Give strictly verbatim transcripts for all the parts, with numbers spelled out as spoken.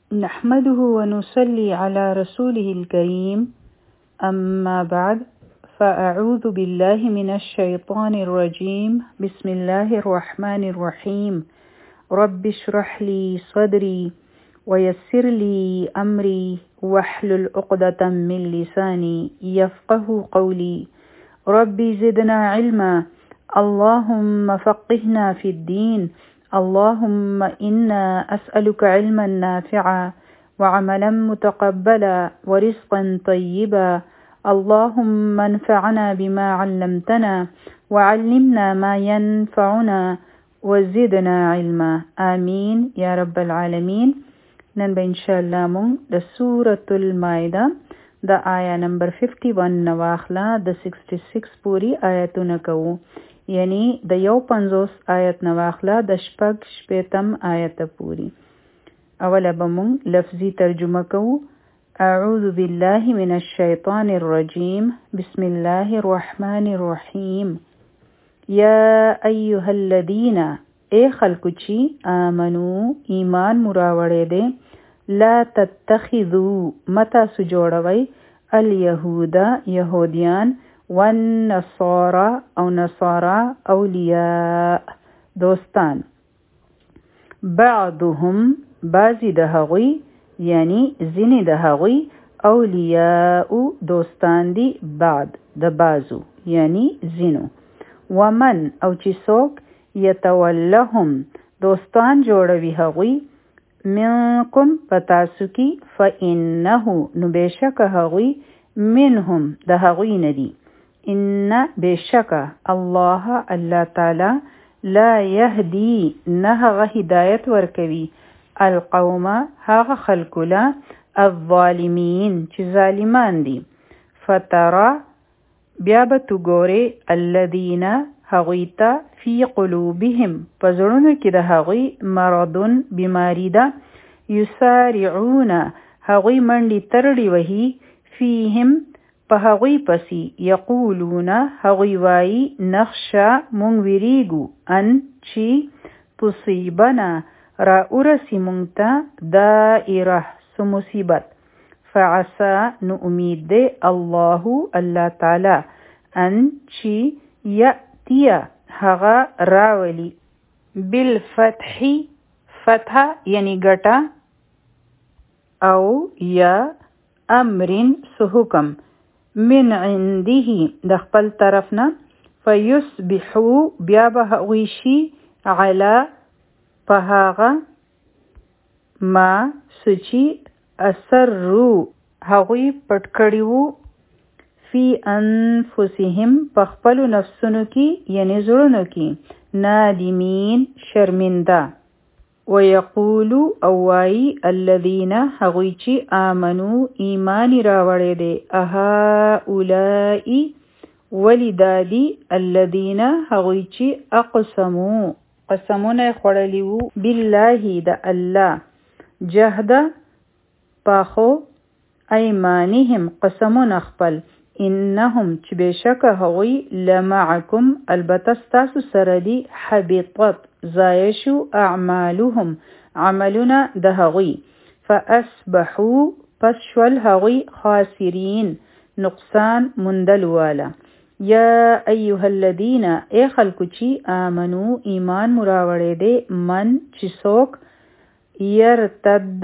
نحمده ونصلي على رسوله الكريم أما بعد فأعوذ بالله من الشيطان الرجيم بسم الله الرحمن الرحيم رب اشرح لي صدري ويسر لي أمري واحلل عقدة من لساني يفقه قولي ربي زدنا علما اللهم فقهنا في الدين اللهم إنا أسألك علما نافعا وعملا متقبلا ورزقا طيبا اللهم انفعنا بما علمتنا وعلمنا ما ينفعنا وزدنا علما آمين يا رب العالمين. نن به انشاءالله مون د سورة المائده د آیا نمبر اکیاسی نواخلا د چھیاسٹھ پوری آیتونه کوو، یعنی د یو پنځوس آیت نواخلا د شپږ شپیتم آیت پوری. اوله به مونږ لفظي ترجمه کوو. اعوذ بالله من الشیطان الرجیم بسم الله الرحمن الرحیم. یا ایها الذین اے خلکو چی آمنو ایمان مراوړی دی، لا تتخذو متا سجوړوی الیهودا یهودیان والنصارى او نصارى اولیاء دوستان، بعضهم بعضی د هغوی یعنی ځینې د هغوی، اولیاء دوستان دی بعد د بعضو یعنی ځینو، ومن او چې څوک یتولهم دوستان جوړوي هغوی، منکم پتاسو کی فإنه نو بشک هغوی منهم د هغوی ندی، ان بشک الله الله تعالی لا یهدی نه هغه هدایت ورکوي القوم هغه خلکو لا الظالمین چې ظالمان دي. فترى بیا به تو ګورې الذین هغوی ته فی قلوبهم په زړونو کې د هغوی مرضون بیماری ده، یسارعون هغوی منډې ترړې وهي، فیهم په هغوی پسی، یقولون هغوی وایی نخشا مونږ ویریږو، ان چې تصیبنا را ورسی مونږ ته دائره سو مصیبت، فعسا نو امید دی الله الله تعالی ان چې یأتیه هغه راولی بالفتح فتح یعنی ګټه، او یا امرین سو حکم، من عنده د خپل طرف نه، فیصبحو بیا به هغوی شي علی په هغه ما سچی اسرو هغوی پټ کړي وو، فی انفسهم په خپلو نفسونو کې یعنی زړونو کې، نادمین شرمنده، ویقولو او وایی الذین هغوی چې آمنو ایمان راوړی دی، اهؤلاء ولی دادی، الذین هغوی چې اقسمو قسمونه خوړلی وو، بالله د الله، جهد پاخو ایمانهم قسمونه خپل، انهم چې بشک هغوی لمعکم البته ستاسو سره دی، حبطت ضایع شو اعمالهم عملونه د هغوی، فاصبحوا پس شول هغوی خاسرین نقصان مندل والا. یا ایها الذین ای خلکو چې آمنو ایمان مراوړی دی، من چې څوک یرتد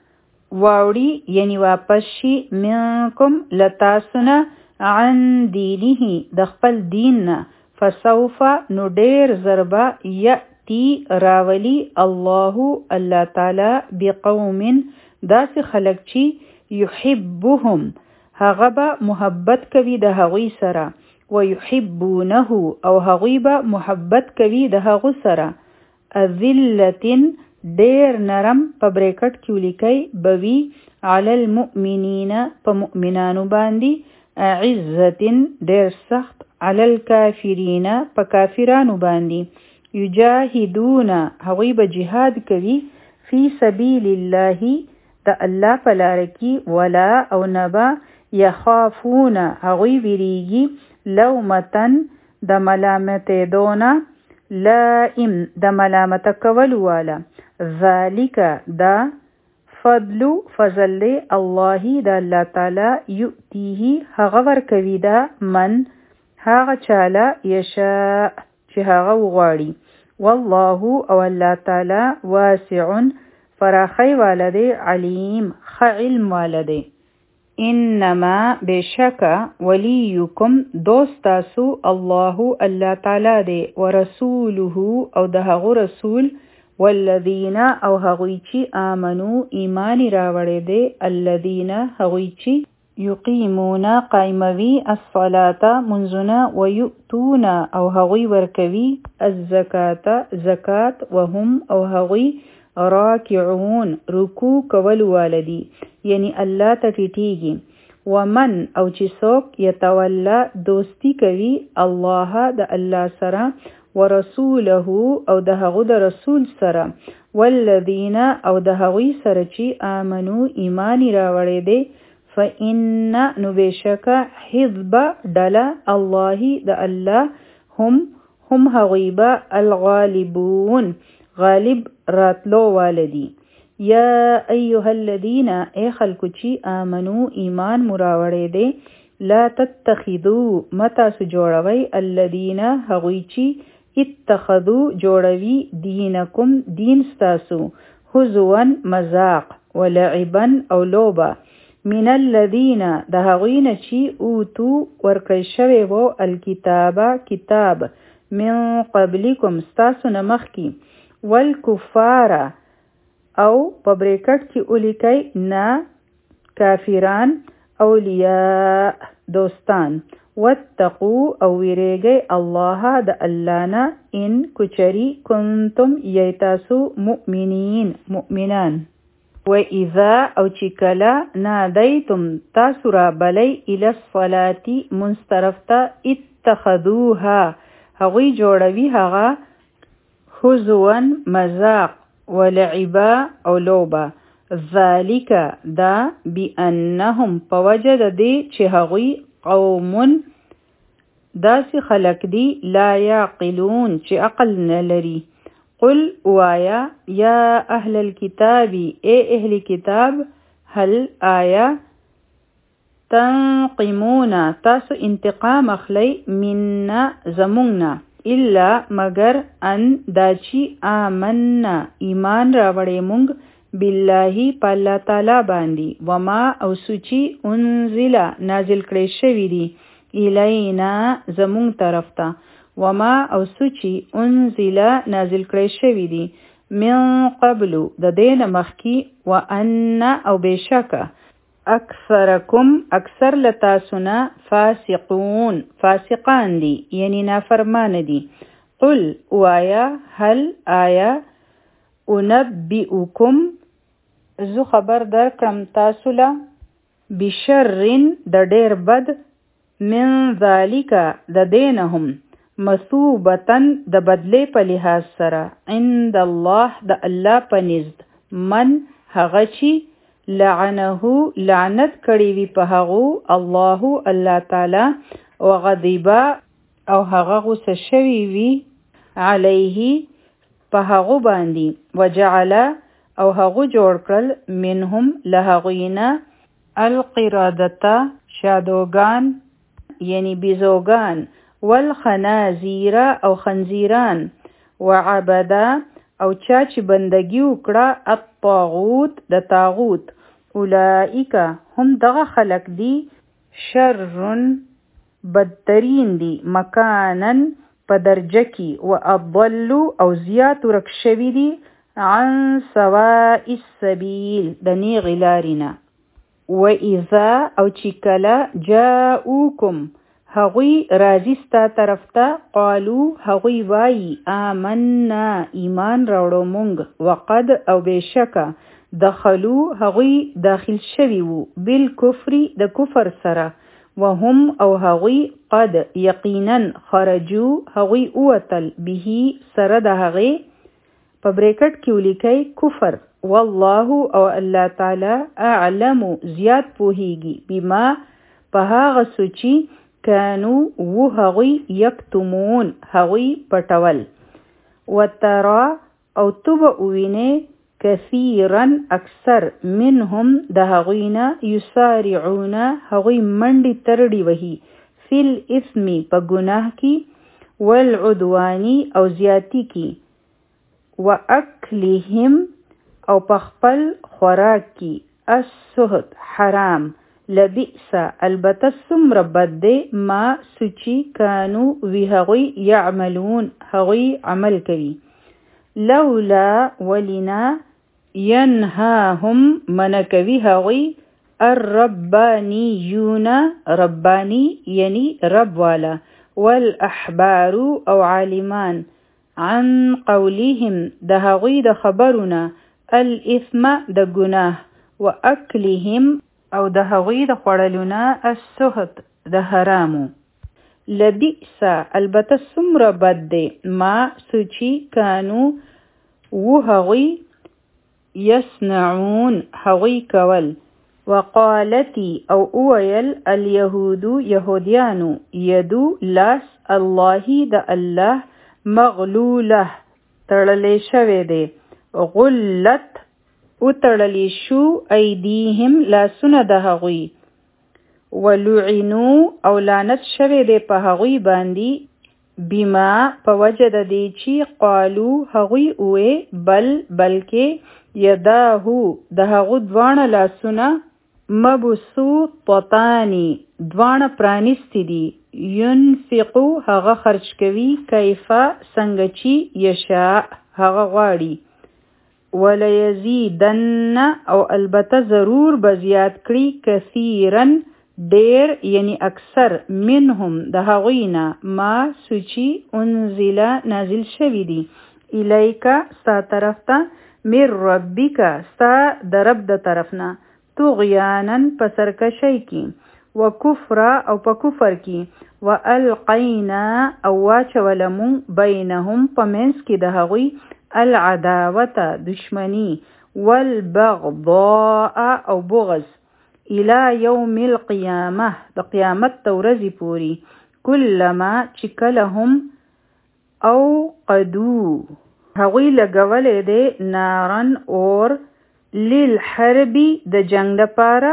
واوړي یعنی واپس شي، منکم لتاسونه، عن دینه د خپل دین نه، فسوف نو ډیر ضربه یأتی راولی الله الله تعالی بقوم داسې خلق چې یحبهم هغه به محبت کوي د هغوی سره، ویحبونه او هغوی به محبت کوي د هغو سره، اذلتن ډیر نرم په بریکټ کې ولیکئ بوي، علی المؤمنین په مؤمنانو باندې، عزتن ډیر سخت، علی الکافرین په کافرانو باندې، یجاهدون هغوی به جهاد کوي، فی سبیل الله د الله په لاره کې، ولا او نبا یخافون هغوی ویریږي، لومتن د ملامتې دونه، لائم د ملامت کول والا، ذالک دا الفضل فضل دی الله د الله تعالی یؤتیه هغه ورکوي دا من هغه چاله یشاء چې هغه وغواړي والله او الله تعالی واسع فراخی والده علیم خ علم والده انما بشکا ولیکم دوستاسو الله الله تعالی دی ورسوله او دهغه رسول والذین او هغوی چې آمنو ایمان راوړی دی الذین هغوی چې یقیمون قایموي الصلاة منځونه ویؤتون او هغوی ورکوي الزکاة زکات وهم او هغوی راکعون رکوع کول والدی یعنی الله ته ټیټیږي ومن او چې څوک یتولا دوستی کوي الله د الله سره ورسوله او د هغه د رسول سره والذین او د هغوی سره چې آمنو ایمان راوړی دی فإن نبشک حزب ډله الله د الله هم هم هغوی به الغالبون غالب راتلو والدی یا ایها الذین ای خلکو چې آمنو ایمان مراوړی دی لا تتخذوا متاسو جوړوي الذین هغوی چې اتخذوا جوړوي دینکم دین ستاسو هزوا مذاق ولعبا او لوبا من الذین د هغوی چې اوتو ورکړی شوی وو الکتابه کتاب من قبلکم ستاسو نه مخکي والکفار او په بریکټ کې ولیکئ نه کافران اولیاء دوستان واتقوا او ویریږئ الله د الله نه ان کچری کنتم ییتاسو مؤمنین مؤمنان وَإِذَا او چې کله نادیتم تاسو را بلی الی الصلاة منصرفتا اتخذوها هغوی جوړوي هغه هزوا مذاق ولعبا او لوبا ذالک دا بانهم پوجد دی چې هغوی قوم داسې خلق دی لا یعقلون چې عقل نه لري قل وایا یا اهل الكتاب اے اهل کتاب هل آیا تنقمون تاسو انتقام اخلی مننا زموننا الا مگر ان داچی آمنا ایمان راوړې مونږ بالله په الله تعالی باندې وما او سوچی انزل نازل کړي شوی دی الینا زمون طرف ته وما او سوچی انزل نازل کړي شوی دی من قبل د دین مخکی وان او بشک اکثرکم اکثر لتاسنا فاسقون فاسقان دی یعنی نافرمان دی قل وایا هل آیا انبئکم زو خبر در کم تاسولا بشرین د ډیر بد من ذالک د دینهم مثوبتن د بدلی په لحاظ سره عند الله د الله په نزد من هغه چې لعنه لعنت کړي وي په هغو الله الله تعالی وغضبا او هغه غوسه شوی وي علیه په هغو باندې وجعل او هغو جوړ کړل منهم لهغوینا القرادته شادوگان یعنی بیزوگان والخنازیر او خنزیران وعبدا او چا چې بندگی وکړه الطاغوت د طاغوت اولئک هم دغه خلق دی شر بدترین دی مکانن په درجه کې و اضل او زیات ورک شوی دی عن سواء السبیل د نیغ لارینا و اذا او چې کله جاءوکم هغوی راځي ستا طرف ته قالو هغوی وایي آمنا ایمان راوړو مونږ وقد او بشکه دخلو هغوی داخل شوي وو بالکفر د کفر سره وهم او هغوی قد یقینا خرجو هغوی اوتل به سره د هغې په بریکټ کې ولیکئ کفر والله او الله تعالی اعلم زیات پوهیږي بما په هغه سوچي کانو و هغوی یکتمون هغوی پټول وترا او تو به ووینې کثیرا اکثر منهم د هغوینا یسارعون هغوی منډی ترډی وهی فی الاثم په گناه کی والعدوانی او زیاتی کی واکلهم او پخپل خوراک کی السحت حرام لبئس البته څومره بد دی ما سوچی کانو وی هغوی یعملون هغوی عمل کوي لولا ولنا ینهاهم منکوي هغوی الربانیون ربانی یعنی رب والا والاحبار او عالمان عن قولهم د هغوی د خبرونه الاثم د گناه واکلهم او د هغوی د خوړلونه السحت د حرامو لبئس البته څومره بد دی ما سوچی کانو و هغوی یصنعون هغوی کول وقالتی او اویل الیهود یهودیانو یدو لاس الله د الله مغلوله تړلی شوی دی غلت او تړلی شو ایدیهم لاسونه د هغوی ولعنو او لعنت شوی دی په هغوی باندې بما په وجه د دې چې قالو هغوی اوې بل بلکې یداهو د هغو دواړه لاسونه مبسوطتانی دواړه پرانیستی دي ينفقو هغه خرج کوي کیفه څنګه چې یشاء هغه غواړي ولیزیدن او البته ضرور به زیات کړي کثیرا ډیر یعنی اکثر منهم د هغوینا ما سوچی انزل نازل شوی دی الیکا ستا طرف ته مر ربک ستا د رب د طرفنا طغیانا په سرکشی کی و کفر او په کفر کی و القینا او واچولمون بینهم په منځ کې د هغوی العداوه دشمنی والبغضاء او بغض الى یوم القیامه د قیامت تورزی پوری کلما چکلهم او قدو هغوی لګولې دی نارن اور للحربی د جنگ د پاره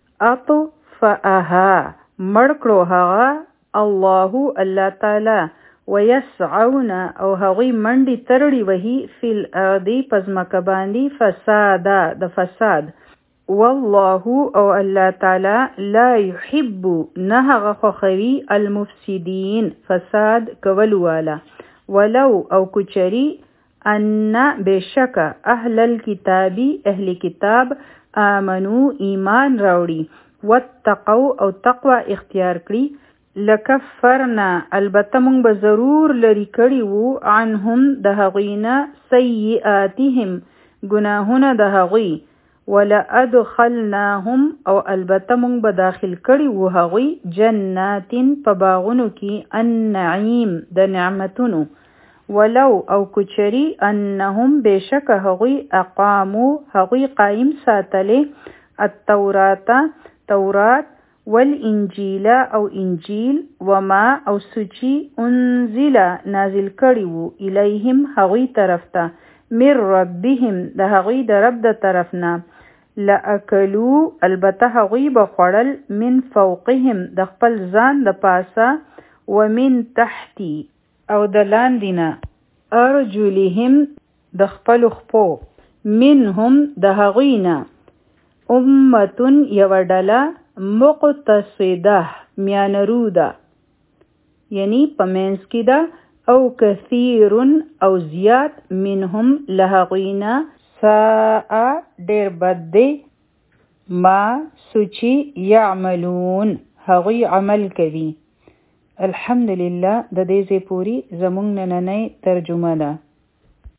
اطفأها مړکړو هغه الله الله تعالی ويسعون او هغوی منډي ترړي وهي فی الارض پزمکه باندې فسادا د فساد والله او الله تعالی لا يحب نه هغه خوخوي المفسدين فساد کول والا ولو او کچری ان بشک اهل الكتاب اهل کتاب آمنو ایمان راوړي واتقوا او تقوا اختیار کړي لکفرنا البته مونږ به ضرور لري کړي وو عنهم د هغوینا سیئاتهم گناهونه د هغوی ولا ادخلناهم او البته مونږ به داخل کړي وو هغوی جناتین په باغونو کې النعیم د نعمتونو ولو او کچری انهم بشک هغوی اقامو هغوی قائم ساتلې التورات تورات والانجیل او انجیل وما او سوچی انزل نازل کړي وو الیهم هغوی طرف ته مر ربهم د هغوی د رب د طرفنا لاکلوا البته هغوی به خوړل من فوقهم د خپل ځان د پاسه ومن تحتی او د لاندینا ارجلهم د خپل خپو منهم د هغوینا امتون یو ډله مقتصده میانروده یعنی پمنس کی دا او کثیر او زیات منهم لهغوینا ساء ډیر بد دی ما سوچی یعملون هغوی عمل کوي الحمدلله د دې زی پوری زمونږ نننۍ ترجمه ده